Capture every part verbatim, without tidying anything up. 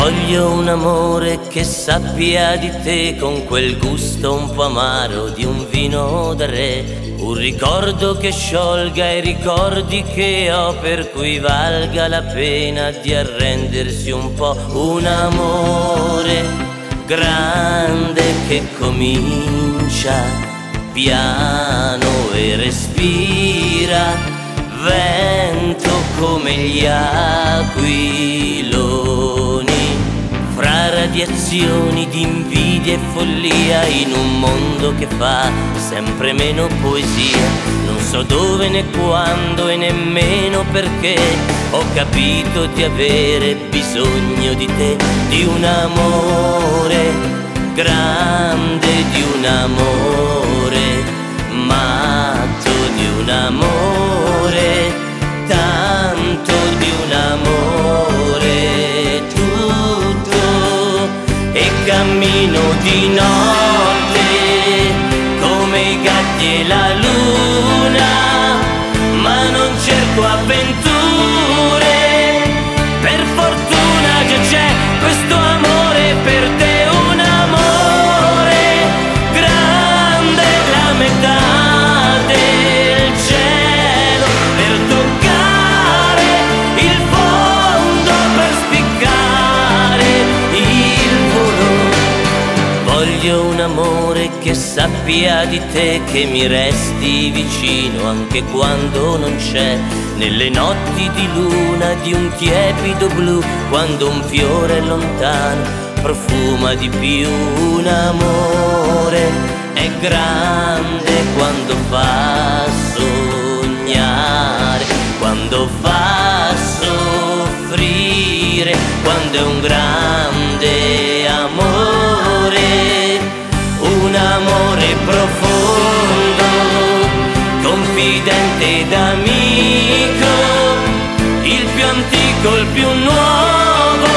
Voglio un amore che sappia di te con quel gusto un po' amaro di un vino da re, un ricordo che sciolga i ricordi che ho, per cui valga la pena di arrendersi un po'. Un amore grande che comincia piano e respira, vento come gli aquiloni, fra radiazioni di invidia e follia, in un mondo che fa sempre meno poesia. Non so dove né quando e nemmeno perché ho capito di avere bisogno di te, di un amore grande, di un amore matto, di un amore tanto, di un amore tutto. E cammino di notte come i gatti e la luna, ma non cerco avventure, per fortuna già c'è questo amore per te. Un amore grande, la metà del cielo, per toccare il fondo, per spiccare il volo. Voglio un amore che sappia di te, che mi resti vicino anche quando non c'è, nelle notti di luna di un tiepido blu, quando un fiore lontano profuma di più. Un amore è grande quando fa sognare, quando fa soffrire, quando è un grande amore, un amore profondo, confidente ed amico, il più antico, il più nuovo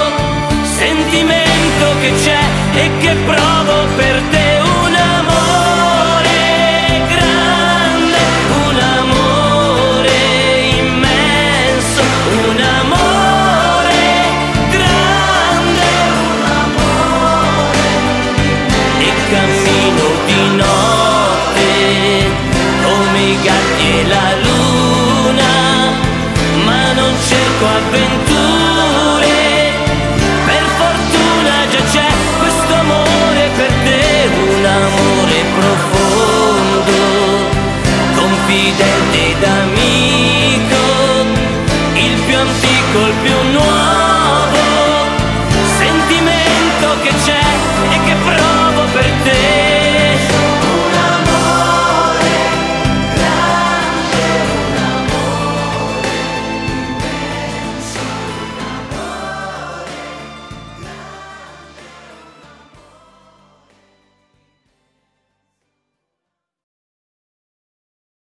sentimento che c'è e che provo per te. Un amore grande, un amore immenso, un amore grande, un amore immenso. E cammino di notte come i gatti e la luna, ma non cerco avventure, per fortuna già c'è questo amore per te. Un amore profondo, confidente ed amico, il più antico, il più